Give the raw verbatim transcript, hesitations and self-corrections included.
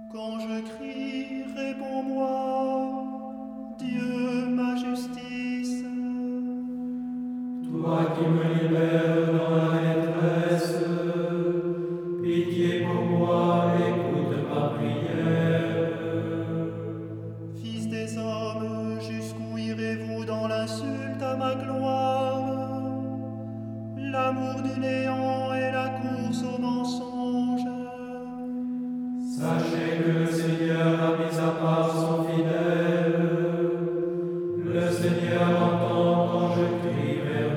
Quand je crie, réponds-moi, Dieu, ma justice. Toi qui me libères dans la détresse, pitié pour moi, écoute ma prière. Fils des hommes, jusqu'où irez-vous dans l'insulte à ma gloire? L'amour du néant et la course au mensonge. Sachez que le Seigneur a mis à part son fidèle. Le Seigneur entend quand je crie vers